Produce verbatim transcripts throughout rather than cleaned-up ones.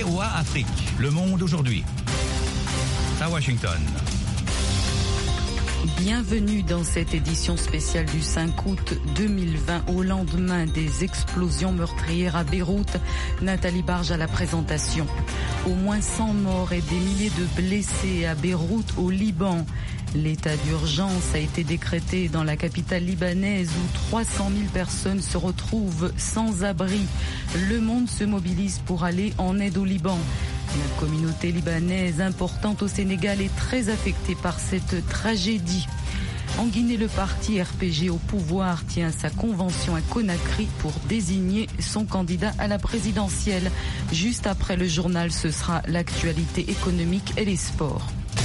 V O A Afrique, Le Monde aujourd'hui. À Washington. Bienvenue dans cette édition spéciale du cinq août deux mille vingt, au lendemain des explosions meurtrières à Beyrouth. Nathalie Barge à la présentation. Au moins cent morts et des milliers de blessés à Beyrouth, au Liban. L'état d'urgence a été décrété dans la capitale libanaise où trois cent mille personnes se retrouvent sans abri. Le monde se mobilise pour aller en aide au Liban. La communauté libanaise importante au Sénégal est très affectée par cette tragédie. En Guinée, le parti R P G au pouvoir tient sa convention à Conakry pour désigner son candidat à la présidentielle. Juste après le journal, ce sera l'actualité économique et les sports.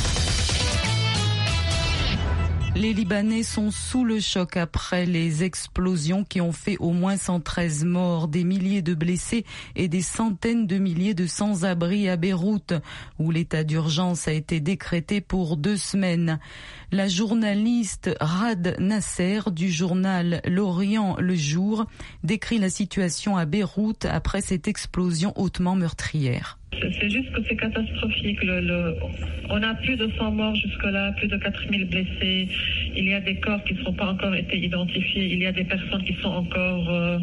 Les Libanais sont sous le choc après les explosions qui ont fait au moins cent treize morts, des milliers de blessés et des centaines de milliers de sans-abri à Beyrouth, où l'état d'urgence a été décrété pour deux semaines. La journaliste Rad Nasser du journal L'Orient Le Jour décrit la situation à Beyrouth après cette explosion hautement meurtrière. C'est juste que c'est catastrophique. Le, le, on a plus de cent morts jusque-là, plus de quatre mille blessés. Il y a des corps qui ne sont pas encore été identifiés. Il y a des personnes qui sont encore euh,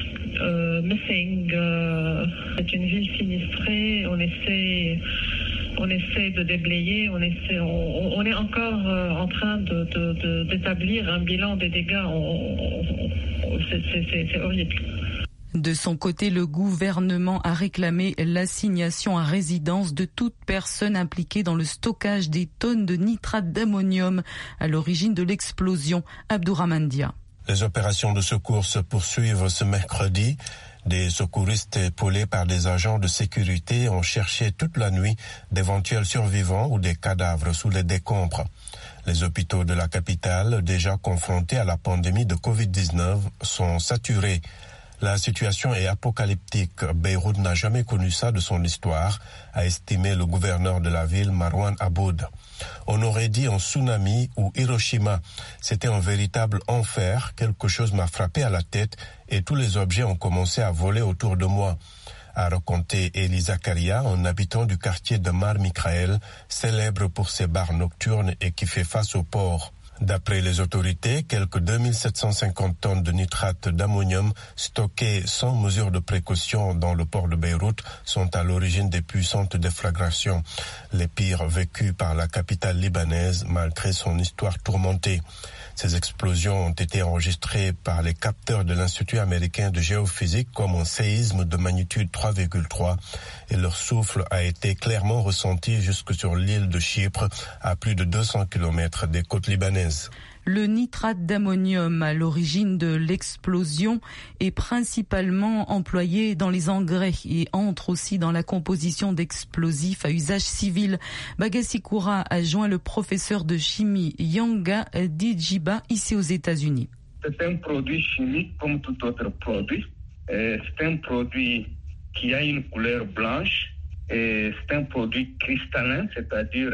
euh, missing. Euh, c'est une ville sinistrée. On essaie, on essaie de déblayer. On, essaie, on, on est encore euh, en train de, de, de, d'établir un bilan des dégâts. On, on, c'est, c'est, c'est horrible. De son côté, le gouvernement a réclamé l'assignation à résidence de toute personne impliquée dans le stockage des tonnes de nitrate d'ammonium à l'origine de l'explosion. Abdourahmane Dia. Les opérations de secours se poursuivent ce mercredi. Des secouristes épaulés par des agents de sécurité ont cherché toute la nuit d'éventuels survivants ou des cadavres sous les décombres. Les hôpitaux de la capitale, déjà confrontés à la pandémie de covid dix-neuf, sont saturés. La situation est apocalyptique. Beyrouth n'a jamais connu ça de son histoire, a estimé le gouverneur de la ville, Marwan Aboud. On aurait dit un tsunami ou Hiroshima. C'était un véritable enfer. Quelque chose m'a frappé à la tête et tous les objets ont commencé à voler autour de moi, a raconté Eli Zakaria, un habitant du quartier de Mar Michael, célèbre pour ses bars nocturnes et qui fait face au port. D'après les autorités, quelques deux mille sept cent cinquante tonnes de nitrate d'ammonium stockées sans mesure de précaution dans le port de Beyrouth sont à l'origine des puissantes déflagrations, les pires vécues par la capitale libanaise malgré son histoire tourmentée. Ces explosions ont été enregistrées par les capteurs de l'Institut américain de géophysique comme un séisme de magnitude trois virgule trois et leur souffle a été clairement ressenti jusque sur l'île de Chypre, à plus de deux cents kilomètres des côtes libanaises. Le nitrate d'ammonium à l'origine de l'explosion est principalement employé dans les engrais et entre aussi dans la composition d'explosifs à usage civil. Bagassi Koura a joint le professeur de chimie Yanga Dijiba ici aux États-Unis. C'est un produit chimique comme tout autre produit. C'est un produit qui a une couleur blanche et c'est un produit cristallin, c'est-à-dire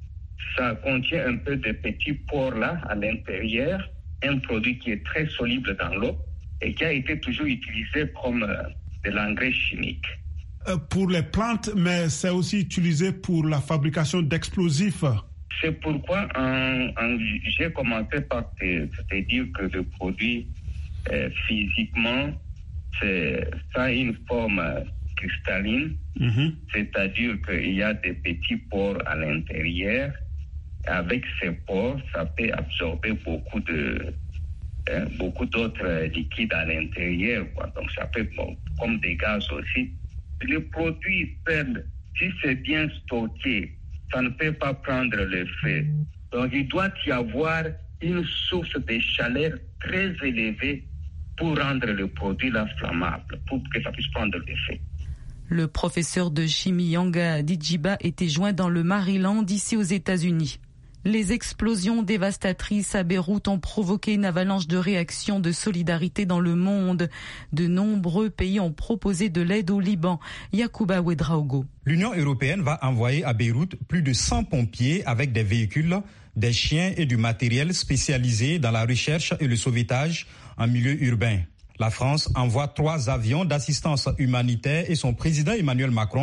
ça contient un peu de petits pores là à l'intérieur, un produit qui est très soluble dans l'eau et qui a été toujours utilisé comme euh, de l'engrais chimique. Euh, pour les plantes, mais c'est aussi utilisé pour la fabrication d'explosifs. C'est pourquoi en, en, j'ai commencé par te, te dire que le produit euh, physiquement, c'est, ça a une forme euh, cristalline, mm-hmm. C'est-à-dire qu'il y a des petits pores à l'intérieur. Avec ces pores, ça peut absorber beaucoup de hein, beaucoup d'autres liquides à l'intérieur, quoi. Donc ça peut bon, comme des gaz aussi. Le produit peut, si c'est bien stocké, ça ne peut pas prendre le feu. Donc il doit y avoir une source de chaleur très élevée pour rendre le produit là flammable, pour que ça puisse prendre le feu. Le professeur de chimie Yanga Dijiba était joint dans le Maryland, ici aux États-Unis. Les explosions dévastatrices à Beyrouth ont provoqué une avalanche de réactions de solidarité dans le monde. De nombreux pays ont proposé de l'aide au Liban. Yacouba Ouedraogo. L'Union européenne va envoyer à Beyrouth plus de cent pompiers avec des véhicules, des chiens et du matériel spécialisé dans la recherche et le sauvetage en milieu urbain. La France envoie trois avions d'assistance humanitaire et son président Emmanuel Macron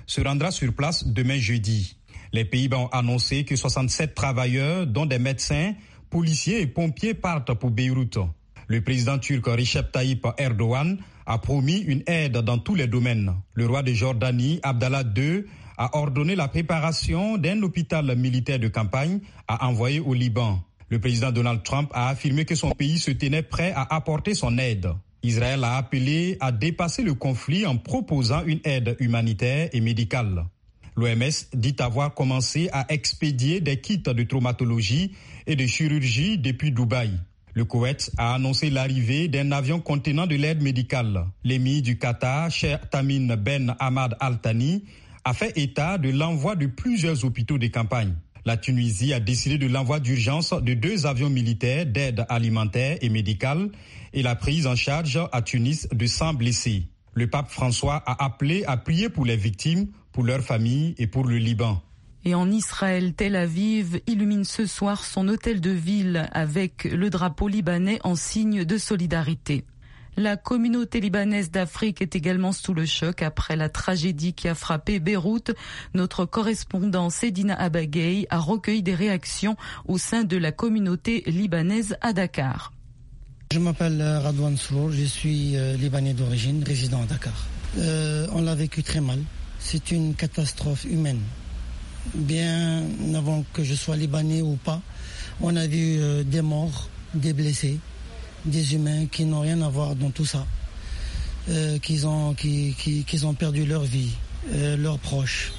se rendra sur place demain jeudi. Les Pays-Bas ont annoncé que soixante-sept travailleurs, dont des médecins, policiers et pompiers, partent pour Beyrouth. Le président turc Recep Tayyip Erdogan a promis une aide dans tous les domaines. Le roi de Jordanie, Abdallah deux, a ordonné la préparation d'un hôpital militaire de campagne à envoyer au Liban. Le président Donald Trump a affirmé que son pays se tenait prêt à apporter son aide. Israël a appelé à dépasser le conflit en proposant une aide humanitaire et médicale. L'O M S dit avoir commencé à expédier des kits de traumatologie et de chirurgie depuis Dubaï. Le Koweït a annoncé l'arrivée d'un avion contenant de l'aide médicale. L'émir du Qatar, Cheikh Tamim Ben Hamad Al Thani, a fait état de l'envoi de plusieurs hôpitaux de campagne. La Tunisie a décidé de l'envoi d'urgence de deux avions militaires d'aide alimentaire et médicale et la prise en charge à Tunis de cent blessés. Le pape François a appelé à prier pour les victimes, pour leurs familles et pour le Liban. Et en Israël, Tel Aviv illumine ce soir son hôtel de ville avec le drapeau libanais en signe de solidarité. La communauté libanaise d'Afrique est également sous le choc après la tragédie qui a frappé Beyrouth. Notre correspondant Sedina Abagay a recueilli des réactions au sein de la communauté libanaise à Dakar. Je m'appelle Radwan Srour, je suis libanais d'origine, résident à Dakar. Euh, on l'a vécu très mal. C'est une catastrophe humaine. Bien avant que je sois libanais ou pas, on a vu euh, des morts, des blessés, des humains qui n'ont rien à voir dans tout ça, euh, qui, ont, qui, qui, qui ont perdu leur vie, euh, leurs proches,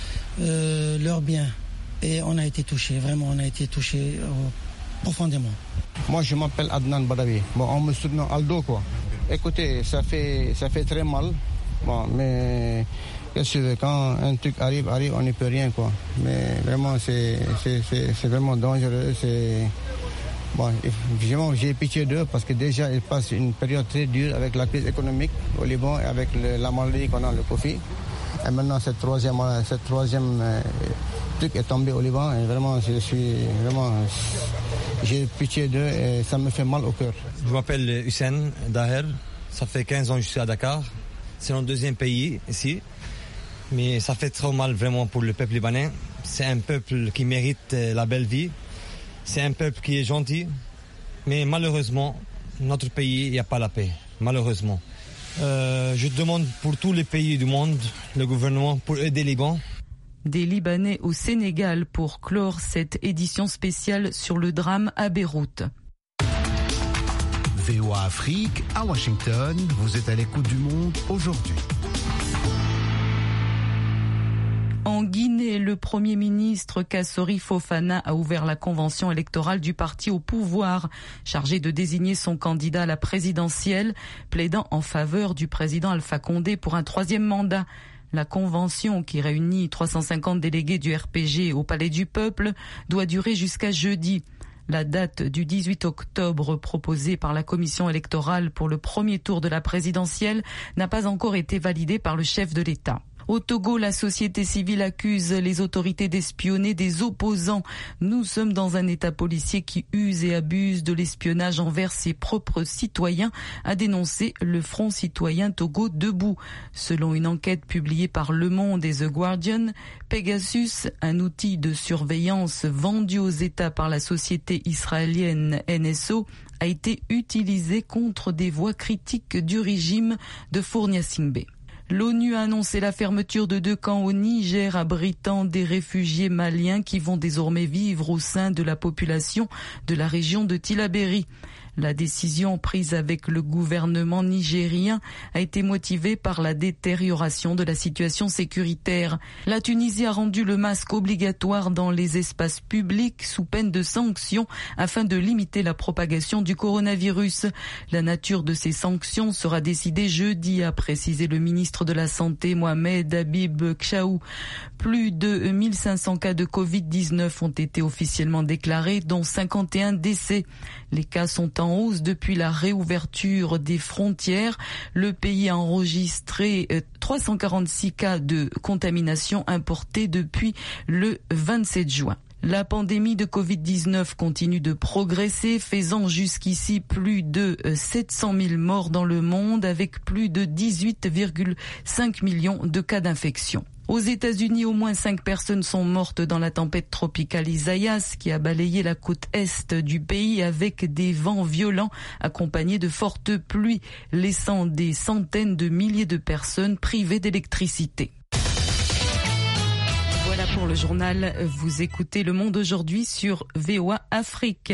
euh, leurs biens. Et on a été touchés, vraiment on a été touchés euh, profondément. Moi je m'appelle Adnan Badawi, bon, on me surnomme Aldo quoi. Écoutez, ça fait, ça fait très mal, bon, mais qu'est-ce que quand un truc arrive, arrive, on n'y peut rien quoi. Mais vraiment c'est, c'est, c'est, c'est vraiment dangereux, c'est... Bon, vraiment, j'ai pitié d'eux parce que déjà, ils passent une période très dure avec la crise économique au Liban et avec le, la maladie qu'on a, le Covid. Et maintenant, cette troisième, cette troisième euh, truc est tombé au Liban et vraiment, je suis vraiment, j'ai pitié d'eux et ça me fait mal au cœur. Je m'appelle Hussein Daher, ça fait quinze ans que je suis à Dakar. C'est notre deuxième pays ici, mais ça fait trop mal vraiment pour le peuple libanais. C'est un peuple qui mérite la belle vie. C'est un peuple qui est gentil, mais malheureusement, notre pays, il n'y a pas la paix, malheureusement. Euh, je demande pour tous les pays du monde, le gouvernement, pour aider les Liban. Des Libanais au Sénégal pour clore cette édition spéciale sur le drame à Beyrouth. V O A Afrique, à Washington, vous êtes à l'écoute du monde aujourd'hui. En Guinée, le Premier ministre Kassori Fofana a ouvert la convention électorale du parti au pouvoir, chargé de désigner son candidat à la présidentielle, plaidant en faveur du président Alpha Condé pour un troisième mandat. La convention, qui réunit trois cent cinquante délégués du R P G au Palais du Peuple, doit durer jusqu'à jeudi. La date du dix-huit octobre proposée par la commission électorale pour le premier tour de la présidentielle n'a pas encore été validée par le chef de l'État. Au Togo, la société civile accuse les autorités d'espionner des opposants. Nous sommes dans un État policier qui use et abuse de l'espionnage envers ses propres citoyens, a dénoncé le Front citoyen Togo Debout. Selon une enquête publiée par Le Monde et The Guardian, Pegasus, un outil de surveillance vendu aux États par la société israélienne N S O, a été utilisé contre des voix critiques du régime de Fournia Singbe. L'ONU a annoncé la fermeture de deux camps au Niger abritant des réfugiés maliens qui vont désormais vivre au sein de la population de la région de Tillabéri. La décision prise avec le gouvernement nigérien a été motivée par la détérioration de la situation sécuritaire. La Tunisie a rendu le masque obligatoire dans les espaces publics sous peine de sanctions afin de limiter la propagation du coronavirus. La nature de ces sanctions sera décidée jeudi, a précisé le ministre de la Santé Mohamed Habib Kchaou. Plus de mille cinq cents cas de covid dix-neuf ont été officiellement déclarés, dont cinquante et un décès. Les cas sont en hausse depuis la réouverture des frontières. Le pays a enregistré trois cent quarante-six cas de contamination importés depuis le vingt-sept juin. La pandémie de covid dix-neuf continue de progresser, faisant jusqu'ici plus de sept cent mille morts dans le monde avec plus de dix-huit virgule cinq millions de cas d'infection. Aux États-Unis, au moins cinq personnes sont mortes dans la tempête tropicale Isaias qui a balayé la côte est du pays avec des vents violents accompagnés de fortes pluies, laissant des centaines de milliers de personnes privées d'électricité. Voilà pour le journal. Vous écoutez Le Monde aujourd'hui sur V O A Afrique.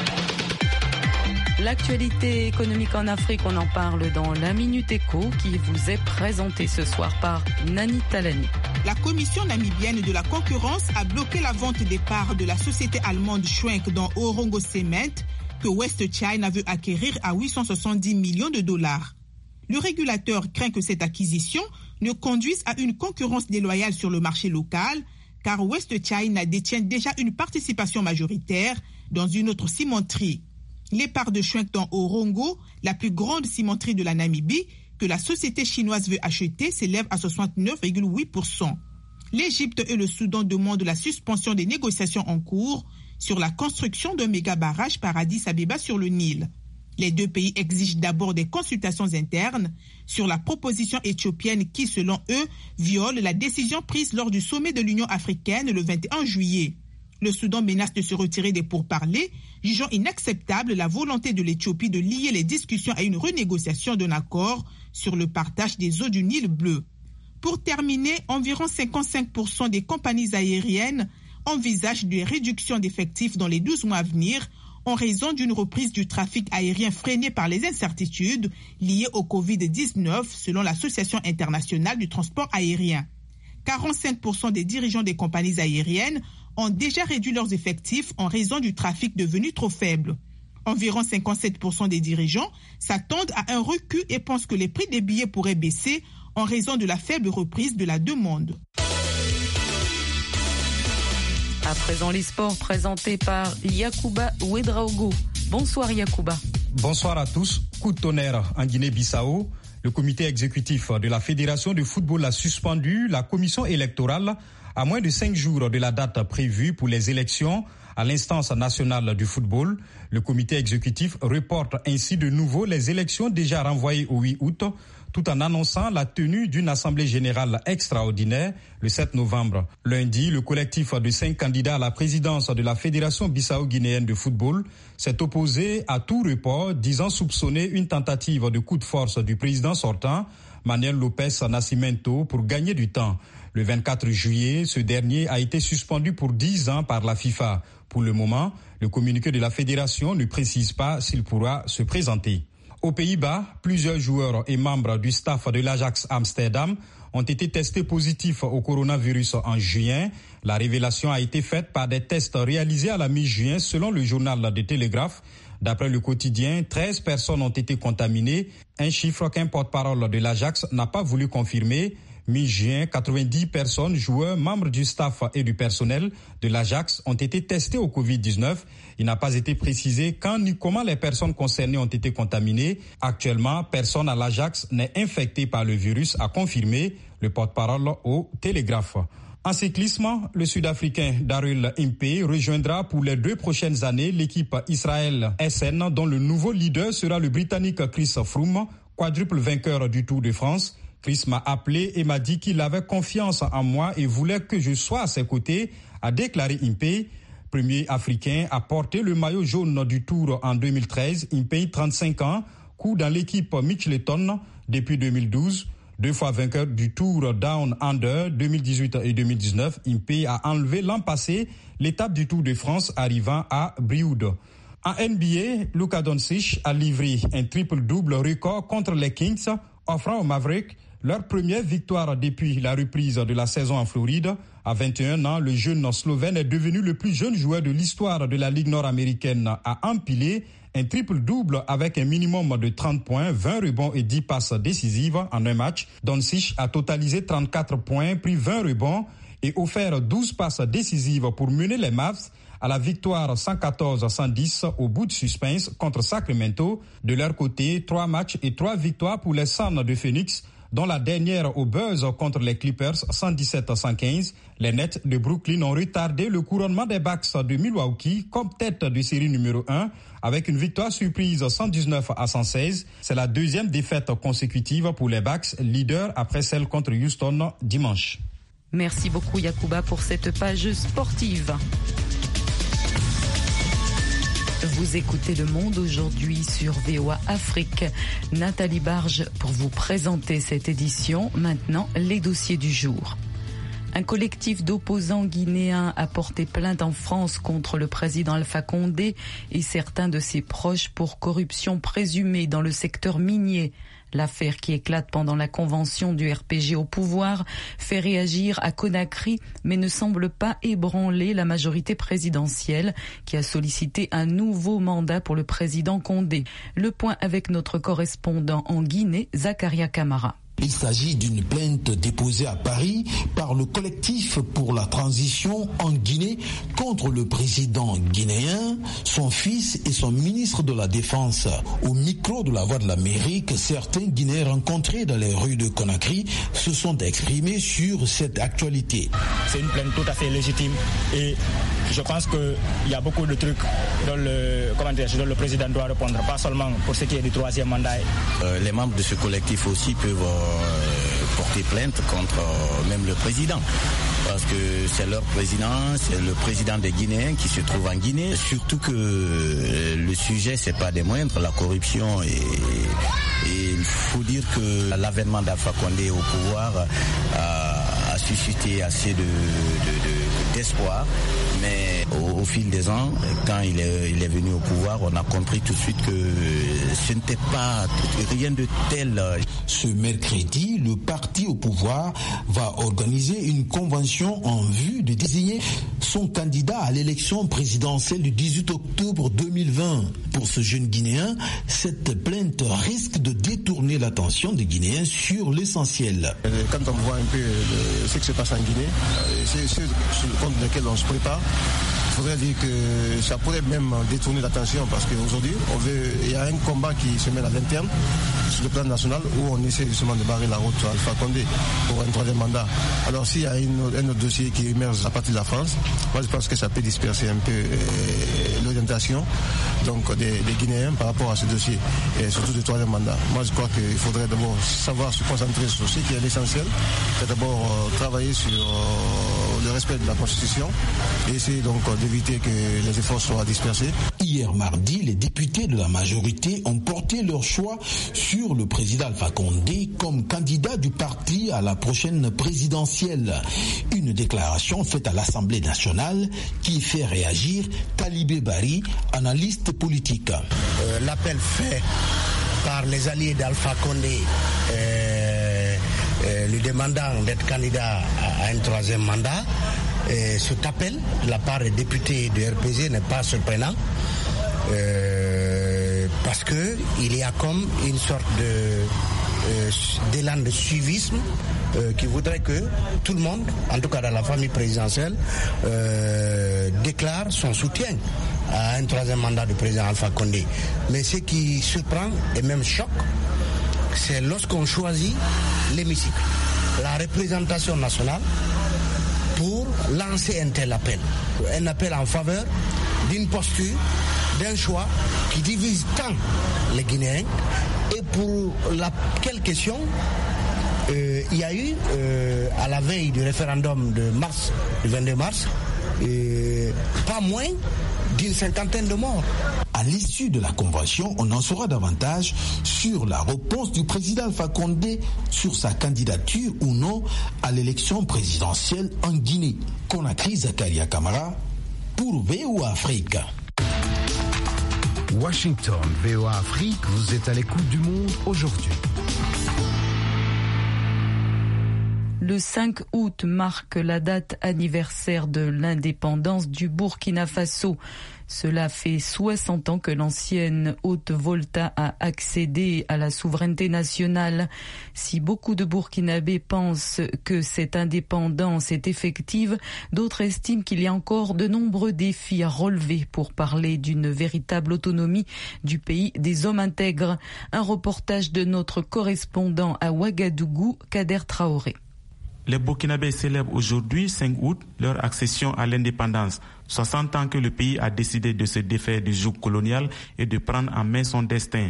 L'actualité économique en Afrique, on en parle dans la Minute Éco qui vous est présentée ce soir par Nani Talani. La commission namibienne de la concurrence a bloqué la vente des parts de la société allemande Schwenk dans Orongo Cement que West China veut acquérir à huit cent soixante-dix millions de dollars. Le régulateur craint que cette acquisition ne conduise à une concurrence déloyale sur le marché local car West China détient déjà une participation majoritaire dans une autre cimenterie. Les parts de Schwenk dans Orongo, la plus grande cimenterie de la Namibie, que la société chinoise veut acheter, s'élèvent à soixante-neuf virgule huit pour cent. L'Égypte et le Soudan demandent la suspension des négociations en cours sur la construction d'un méga barrage par Addis Abeba sur le Nil. Les deux pays exigent d'abord des consultations internes sur la proposition éthiopienne qui, selon eux, viole la décision prise lors du sommet de l'Union africaine le vingt et un juillet. Le Soudan menace de se retirer des pourparlers, jugeant inacceptable la volonté de l'Éthiopie de lier les discussions à une renégociation d'un accord sur le partage des eaux du Nil bleu. Pour terminer, environ cinquante-cinq pour cent des compagnies aériennes envisagent des réductions d'effectifs dans les douze mois à venir en raison d'une reprise du trafic aérien freinée par les incertitudes liées au covid dix-neuf, selon l'Association internationale du transport aérien. quarante-cinq pour cent des dirigeants des compagnies aériennes ont déjà réduit leurs effectifs en raison du trafic devenu trop faible. Environ cinquante-sept pour cent des dirigeants s'attendent à un recul et pensent que les prix des billets pourraient baisser en raison de la faible reprise de la demande. À présent, les sports présentés par Yacouba Ouedraogo. Bonsoir Yacouba. Bonsoir à tous. Coup de tonnerre en Guinée-Bissau. Le comité exécutif de la Fédération de football a suspendu la commission électorale à moins de cinq jours de la date prévue pour les élections à l'instance nationale du football. Le comité exécutif reporte ainsi de nouveau les élections déjà renvoyées au huit août, tout en annonçant la tenue d'une assemblée générale extraordinaire le sept novembre. Lundi, le collectif de cinq candidats à la présidence de la Fédération bissau-guinéenne de football s'est opposé à tout report, disant soupçonner une tentative de coup de force du président sortant, Manuel Lopez Nascimento, pour gagner du temps. Le vingt-quatre juillet, ce dernier a été suspendu pour dix ans par la FIFA. Pour le moment, le communiqué de la fédération ne précise pas s'il pourra se présenter. Aux Pays-Bas, plusieurs joueurs et membres du staff de l'Ajax Amsterdam ont été testés positifs au coronavirus en juin. La révélation a été faite par des tests réalisés à la mi-juin selon le journal de Télégraphe. D'après le quotidien, treize personnes ont été contaminées, un chiffre qu'un porte-parole de l'Ajax n'a pas voulu confirmer. Mi-juin, quatre-vingt-dix personnes, joueurs, membres du staff et du personnel de l'Ajax ont été testés au covid dix-neuf. Il n'a pas été précisé quand ni comment les personnes concernées ont été contaminées. Actuellement, personne à l'Ajax n'est infecté par le virus, a confirmé le porte-parole au Télégraphe. En cyclisme, le Sud-Africain Daryl Impey rejoindra pour les deux prochaines années l'équipe Israel S N dont le nouveau leader sera le Britannique Chris Froome, quadruple vainqueur du Tour de France. Chris m'a appelé et m'a dit qu'il avait confiance en moi et voulait que je sois à ses côtés, a déclaré Impey. Premier africain à porter le maillot jaune du Tour en deux mille treize, Impey, trente-cinq ans, court dans l'équipe Mitchelton depuis deux mille douze. Deux fois vainqueur du Tour Down Under deux mille dix-huit et deux mille dix-neuf, Impey a enlevé l'an passé l'étape du Tour de France arrivant à Brioude. En N B A, Luka Doncic a livré un triple-double record contre les Kings, offrant aux Mavericks leur première victoire depuis la reprise de la saison en Floride. À vingt et un ans, le jeune Slovène est devenu le plus jeune joueur de l'histoire de la Ligue nord-américaine à empiler un triple-double avec un minimum de trente points, vingt rebonds et dix passes décisives en un match. Doncic a totalisé trente-quatre points, pris vingt rebonds et offert douze passes décisives pour mener les Mavs à la victoire cent quatorze à cent dix au bout de suspense contre Sacramento. De leur côté, trois matchs et trois victoires pour les Suns de Phoenix, dont la dernière au buzz contre les Clippers cent dix-sept à cent quinze. Les Nets de Brooklyn ont retardé le couronnement des Bucks de Milwaukee comme tête de série numéro un avec une victoire surprise cent dix-neuf à cent seize. C'est la deuxième défaite consécutive pour les Bucks, leader après celle contre Houston dimanche. Merci beaucoup Yacouba pour cette page sportive. Vous écoutez Le Monde aujourd'hui sur V O A Afrique. Nathalie Barge pour vous présenter cette édition. Maintenant, les dossiers du jour. Un collectif d'opposants guinéens a porté plainte en France contre le président Alpha Condé et certains de ses proches pour corruption présumée dans le secteur minier. L'affaire qui éclate pendant la convention du R P G au pouvoir fait réagir à Conakry, mais ne semble pas ébranler la majorité présidentielle qui a sollicité un nouveau mandat pour le président Condé. Le point avec notre correspondant en Guinée, Zakaria Camara. Il s'agit d'une plainte déposée à Paris par le collectif pour la transition en Guinée contre le président guinéen, son fils et son ministre de la Défense. Au micro de la Voix de l'Amérique, certains Guinéens rencontrés dans les rues de Conakry se sont exprimés sur cette actualité. C'est une plainte tout à fait légitime et je pense qu'il y a beaucoup de trucs dont le, comment dire, dont le président doit répondre, pas seulement pour ce qui est du troisième mandat. Euh, les membres de ce collectif aussi peuvent euh, porter plainte contre euh, même le président. Parce que c'est leur président, c'est le président des Guinéens qui se trouve en Guinée. Surtout que euh, le sujet, c'est pas des moindres, la corruption. Et, et il faut dire que l'avènement d'Alpha Condé au pouvoir a, a suscité assez de, de, de, d'espoir. Mais au, au fil des ans, quand il est, il est venu au pouvoir, on a compris tout de suite que ce n'était pas rien de tel. Ce mercredi, le parti au pouvoir va organiser une convention en vue de désigner son candidat à l'élection présidentielle du dix-huit octobre deux mille vingt. Pour ce jeune Guinéen, cette plainte risque de détourner l'attention des Guinéens sur l'essentiel. Quand on voit un peu le, ce qui se passe en Guinée, c'est ce compte lequel on se prépare. Il faudrait dire que ça pourrait même détourner l'attention parce qu'aujourd'hui, on veut, il y a un combat qui se mène à l'interne sur le plan national où on essaie justement de barrer la route à Alpha Condé pour un troisième mandat. Alors s'il y a une, un autre dossier qui émerge à partir de la France, moi je pense que ça peut disperser un peu euh, l'orientation donc des, des Guinéens par rapport à ce dossier et surtout du troisième mandat. Moi je crois qu'il faudrait d'abord savoir se concentrer sur ce qui est l'essentiel, c'est d'abord euh, travailler sur euh, le respect de la Constitution et essayer donc euh, d'éviter que les efforts soient dispersés. Hier mardi, les députés de la majorité ont porté leur choix sur le président Alpha Condé comme candidat du parti à la prochaine présidentielle. Une déclaration faite à l'Assemblée nationale qui fait réagir Talibé Bari, analyste politique. Euh, l'appel fait par les alliés d'Alpha Condé euh, euh, lui demandant d'être candidat à, à un troisième mandat. Et cet appel de la part des députés du R P G n'est pas surprenant euh, parce qu'il y a comme une sorte de, euh, d'élan de suivisme euh, qui voudrait que tout le monde, en tout cas dans la famille présidentielle, euh, déclare son soutien à un troisième mandat du président Alpha Condé. Mais ce qui surprend et même choque, c'est lorsqu'on choisit l'hémicycle, la représentation nationale, pour lancer un tel appel. Un appel en faveur d'une posture, d'un choix qui divise tant les Guinéens. Et pour laquelle question, euh, il y a eu, euh, à la veille du référendum de mars, du vingt-deux mars, euh, pas moins d'une cinquantaine de morts. À l'issue de la convention, on en saura davantage sur la réponse du président Alpha Condé sur sa candidature ou non à l'élection présidentielle en Guinée. Conakry, Zakaria Camara pour V O A Afrique. Washington, V O A Afrique, vous êtes à l'écoute du monde aujourd'hui. Le cinq août marque la date anniversaire de l'indépendance du Burkina Faso. Cela fait soixante ans que l'ancienne Haute-Volta a accédé à la souveraineté nationale. Si beaucoup de Burkinabés pensent que cette indépendance est effective, d'autres estiment qu'il y a encore de nombreux défis à relever pour parler d'une véritable autonomie du pays des hommes intègres. Un reportage de notre correspondant à Ouagadougou, Kader Traoré. Les Burkinabés célèbrent aujourd'hui, cinq août, leur accession à l'indépendance. soixante ans que le pays a décidé de se défaire du joug colonial et de prendre en main son destin.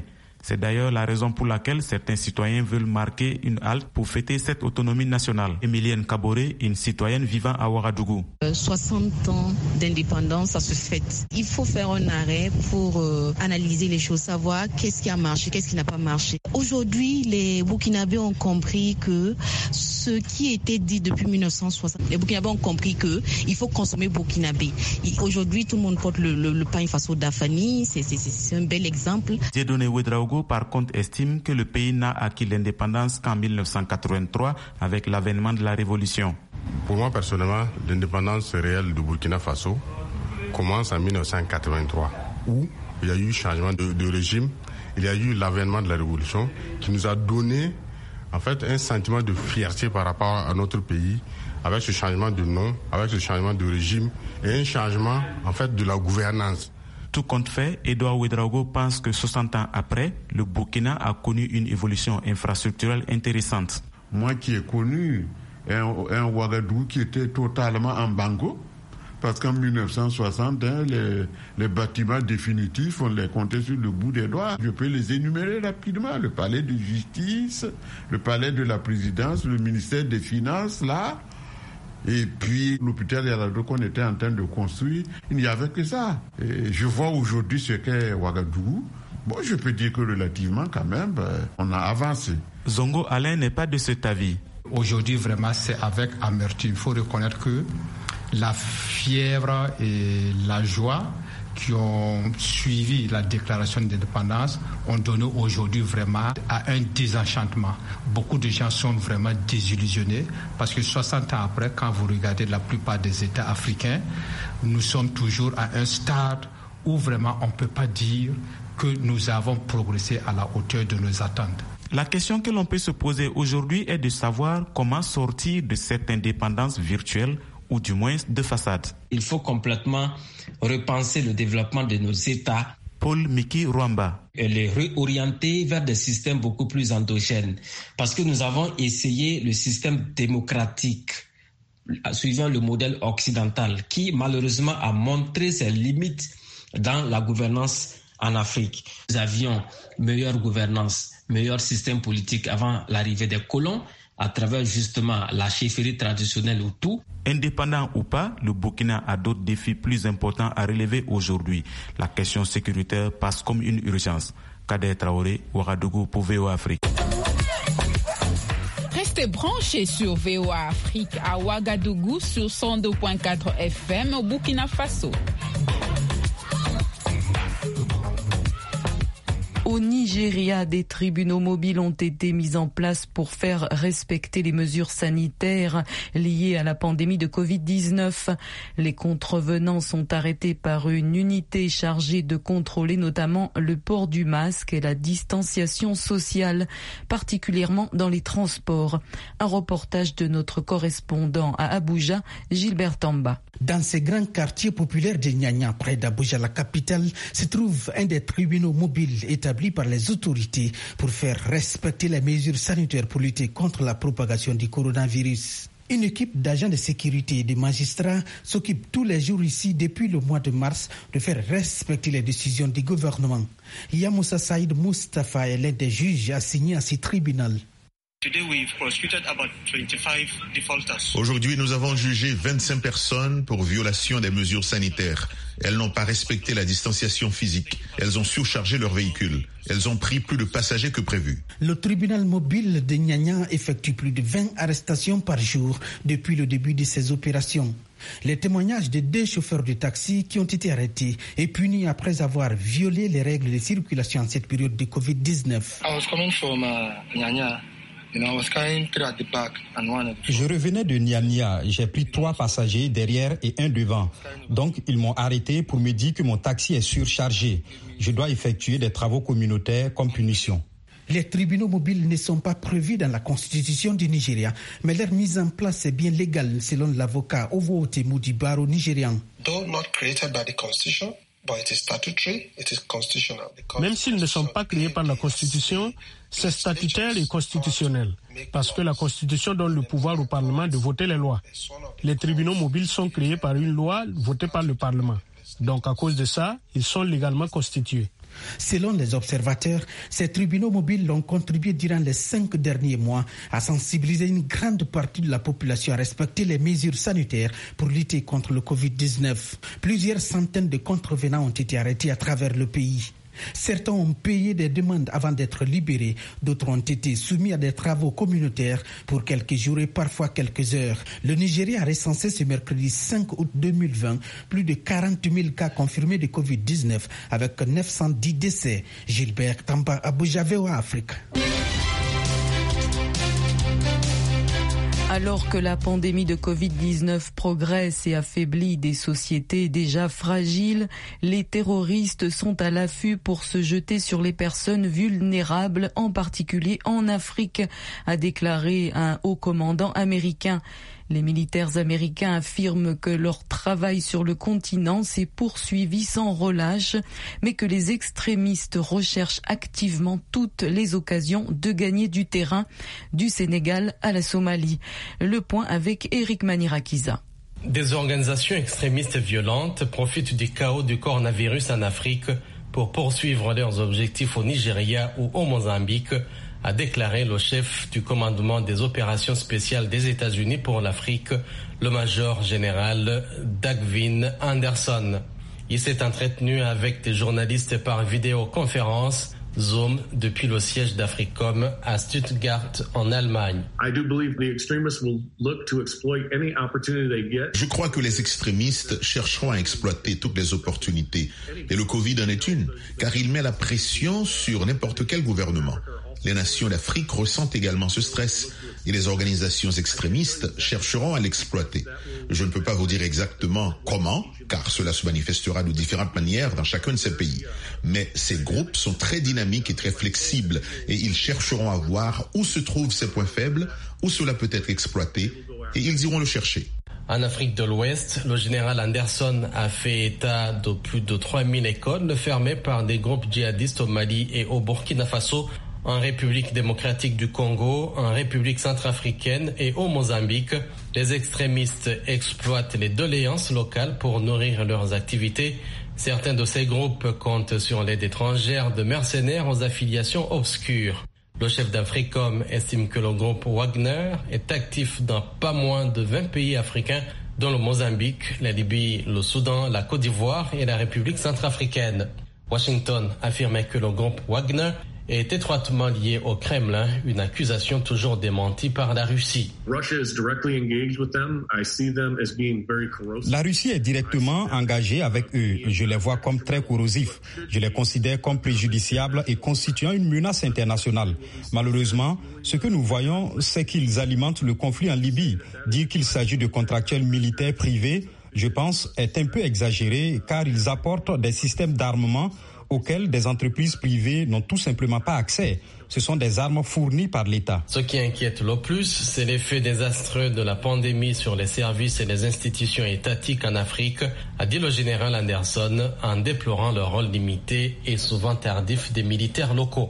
C'est d'ailleurs la raison pour laquelle certains citoyens veulent marquer une halte pour fêter cette autonomie nationale. Emilienne Kaboré, une citoyenne vivant à Ouagadougou. Euh, soixante ans d'indépendance, ça se fête. Il faut faire un arrêt pour euh, analyser les choses, savoir qu'est-ce qui a marché, qu'est-ce qui n'a pas marché. Aujourd'hui, les Burkinabés ont compris que ce qui était dit depuis mille neuf cent soixante, les Burkinabés ont compris que il faut consommer burkinabé. Aujourd'hui, tout le monde porte le, le, le pain faso d'Afani, c'est, c'est, c'est un bel exemple. Dieudonné Ouedraogo, par contre, estime que le pays n'a acquis l'indépendance qu'en mille neuf cent quatre-vingt-trois avec l'avènement de la révolution. Pour moi, personnellement, l'indépendance réelle du Burkina Faso commence en mille neuf cent quatre-vingt-trois, où il y a eu changement de, de régime, il y a eu l'avènement de la révolution qui nous a donné en fait un sentiment de fierté par rapport à notre pays, avec ce changement de nom, avec ce changement de régime et un changement en fait de la gouvernance. Tout compte fait, Edouard Ouedraogo pense que soixante ans après, le Burkina a connu une évolution infrastructurelle intéressante. Moi qui ai connu un, un Ouagadougou qui était totalement en bango, parce qu'en mille neuf cent soixante, hein, les, les bâtiments définitifs, on les comptait sur le bout des doigts. Je peux les énumérer rapidement. Le palais de justice, le palais de la présidence, le ministère des Finances, là. Et puis l'hôpital Yaladou qu'on était en train de construire, il n'y avait que ça. Et je vois aujourd'hui ce qu'est Ouagadougou. Bon, je peux dire que relativement quand même, on a avancé. Zongo Alain n'est pas de cet avis. Aujourd'hui, vraiment, c'est avec amertume. Il faut reconnaître que la fièvre et la joie qui ont suivi la déclaration d'indépendance ont donné aujourd'hui vraiment à un désenchantement. Beaucoup de gens sont vraiment désillusionnés parce que soixante ans après, quand vous regardez la plupart des États africains, nous sommes toujours à un stade où vraiment on ne peut pas dire que nous avons progressé à la hauteur de nos attentes. La question que l'on peut se poser aujourd'hui est de savoir comment sortir de cette indépendance virtuelle ou du moins de façade. Il faut complètement repenser le développement de nos États. Paul Miki Rwamba. Et les réorienter vers des systèmes beaucoup plus endogènes. Parce que nous avons essayé le système démocratique, suivant le modèle occidental, qui malheureusement a montré ses limites dans la gouvernance en Afrique. Nous avions meilleure gouvernance, meilleur système politique avant l'arrivée des colons, à travers justement la chefferie traditionnelle ou tout. Indépendant ou pas, le Burkina a d'autres défis plus importants à relever aujourd'hui. La question sécuritaire passe comme une urgence. Kader Traoré, Ouagadougou pour V O A Afrique. Restez branchés sur V O A Afrique à Ouagadougou sur cent deux virgule quatre F M au Burkina Faso. Au Nigeria, des tribunaux mobiles ont été mis en place pour faire respecter les mesures sanitaires liées à la pandémie de covid dix-neuf. Les contrevenants sont arrêtés par une unité chargée de contrôler notamment le port du masque et la distanciation sociale, particulièrement dans les transports. Un reportage de notre correspondant à Abuja, Gilbert Tamba. Dans ces grands quartiers populaires de Niania, près d'Abuja, la capitale, se trouve un des tribunaux mobiles établis par les autorités pour faire respecter les mesures sanitaires pour lutter contre la propagation du coronavirus. Une équipe d'agents de sécurité et de magistrats s'occupe tous les jours ici depuis le mois de mars de faire respecter les décisions du gouvernement. Yamoussa Saïd Mustafa est l'un des juges assignés à ce tribunal. Aujourd'hui, nous avons jugé vingt-cinq personnes pour violation des mesures sanitaires. Elles n'ont pas respecté la distanciation physique. Elles ont surchargé leur véhicule. Elles ont pris plus de passagers que prévu. Le tribunal mobile de Niania effectue plus de vingt arrestations par jour depuis le début de ces opérations. Les témoignages de deux chauffeurs de taxi qui ont été arrêtés et punis après avoir violé les règles de circulation en cette période de covid dix-neuf. I was coming from uh, Niania. Je revenais de Niania, j'ai pris trois passagers derrière et un devant. Donc ils m'ont arrêté pour me dire que mon taxi est surchargé. Je dois effectuer des travaux communautaires comme punition. Les tribunaux mobiles ne sont pas prévus dans la constitution du Nigeria, mais leur mise en place est bien légale selon l'avocat Ovo Otemu du barreau nigérian. Though not created by the constitution, but it is statutory, it is constitutional. Même s'ils ne sont pas créés par la Constitution, c'est statutaire et constitutionnel, parce que la Constitution donne le pouvoir au Parlement de voter les lois. Les tribunaux mobiles sont créés par une loi votée par le Parlement. Donc à cause de ça, ils sont légalement constitués. Selon les observateurs, ces tribunaux mobiles ont contribué durant les cinq derniers mois à sensibiliser une grande partie de la population à respecter les mesures sanitaires pour lutter contre le covid dix-neuf. Plusieurs centaines de contrevenants ont été arrêtés à travers le pays. Certains ont payé des demandes avant d'être libérés, d'autres ont été soumis à des travaux communautaires pour quelques jours et parfois quelques heures. Le Nigeria a recensé ce mercredi cinq août deux mille vingt plus de quarante mille cas confirmés de covid dix-neuf avec neuf cent dix décès. Gilbert Tamba, Abuja, V O A Afrique. Alors que la pandémie de covid dix-neuf progresse et affaiblit des sociétés déjà fragiles, les terroristes sont à l'affût pour se jeter sur les personnes vulnérables, en particulier en Afrique, a déclaré un haut commandant américain. Les militaires américains affirment que leur travail sur le continent s'est poursuivi sans relâche, mais que les extrémistes recherchent activement toutes les occasions de gagner du terrain, du Sénégal à la Somalie. Le point avec Eric Manirakiza. Des organisations extrémistes violentes profitent du chaos du coronavirus en Afrique pour poursuivre leurs objectifs au Nigeria ou au Mozambique, a déclaré le chef du commandement des opérations spéciales des États-Unis pour l'Afrique, le major général Dagvin Anderson. Il s'est entretenu avec des journalistes par vidéoconférence Zoom depuis le siège d'Africom à Stuttgart en Allemagne. Je crois que les extrémistes chercheront à exploiter toutes les opportunités. Et le Covid en est une, car il met la pression sur n'importe quel gouvernement. Les nations d'Afrique ressentent également ce stress et les organisations extrémistes chercheront à l'exploiter. Je ne peux pas vous dire exactement comment, car cela se manifestera de différentes manières dans chacun de ces pays. Mais ces groupes sont très dynamiques et très flexibles et ils chercheront à voir où se trouvent ces points faibles, où cela peut être exploité et ils iront le chercher. En Afrique de l'Ouest, le général Anderson a fait état de plus de trois mille écoles fermées par des groupes djihadistes au Mali et au Burkina Faso, en République démocratique du Congo, en République centrafricaine et au Mozambique. Les extrémistes exploitent les doléances locales pour nourrir leurs activités. Certains de ces groupes comptent sur l'aide étrangère de mercenaires aux affiliations obscures. Le chef d'Africom estime que le groupe Wagner est actif dans pas moins de vingt pays africains, dont le Mozambique, la Libye, le Soudan, la Côte d'Ivoire et la République centrafricaine. Washington affirmait que le groupe Wagner est étroitement lié au Kremlin, une accusation toujours démentie par la Russie. La Russie est directement engagée avec eux. Je les vois comme très corrosifs. Je les considère comme préjudiciables et constituant une menace internationale. Malheureusement, ce que nous voyons, c'est qu'ils alimentent le conflit en Libye. Dire qu'il s'agit de contractuels militaires privés, je pense, est un peu exagéré car ils apportent des systèmes d'armement auxquelles des entreprises privées n'ont tout simplement pas accès. Ce sont des armes fournies par l'État. Ce qui inquiète le plus, c'est l'effet désastreux de la pandémie sur les services et les institutions étatiques en Afrique, a dit le général Anderson en déplorant le rôle limité et souvent tardif des militaires locaux.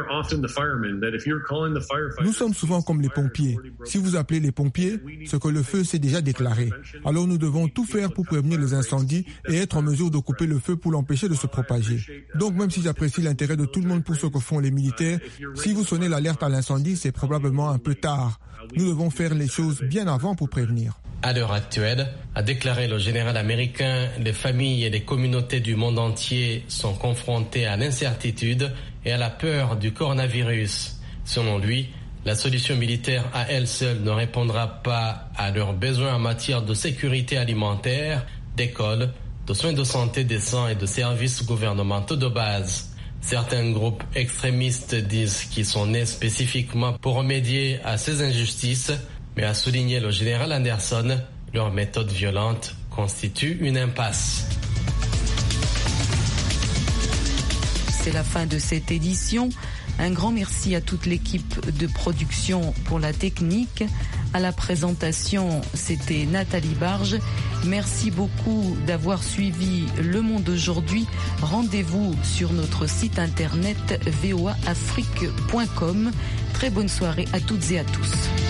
Nous sommes souvent comme les pompiers. Si vous appelez les pompiers, c'est que le feu s'est déjà déclaré. Alors nous devons tout faire pour prévenir les incendies et être en mesure de couper le feu pour l'empêcher de se propager. Donc même si j'apprécie l'intérêt de tout le monde pour ce que font les militaires, si vous sonnez l'alerte à l'incendie, c'est probablement un peu tard. Nous devons faire les choses bien avant pour prévenir. À l'heure actuelle, a déclaré le général américain, les familles et les communautés du monde entier sont confrontées à l'incertitude et à la peur du coronavirus. Selon lui, la solution militaire à elle seule ne répondra pas à leurs besoins en matière de sécurité alimentaire, d'école, de soins de santé décents et de services gouvernementaux de base. Certains groupes extrémistes disent qu'ils sont nés spécifiquement pour remédier à ces injustices, mais a souligné le général Anderson, leur méthode violente constitue une impasse. C'est la fin de cette édition. Un grand merci à toute l'équipe de production pour la technique. À la présentation, c'était Nathalie Barge. Merci beaucoup d'avoir suivi Le Monde aujourd'hui. Rendez-vous sur notre site internet v o a afrique point com. Très bonne soirée à toutes et à tous.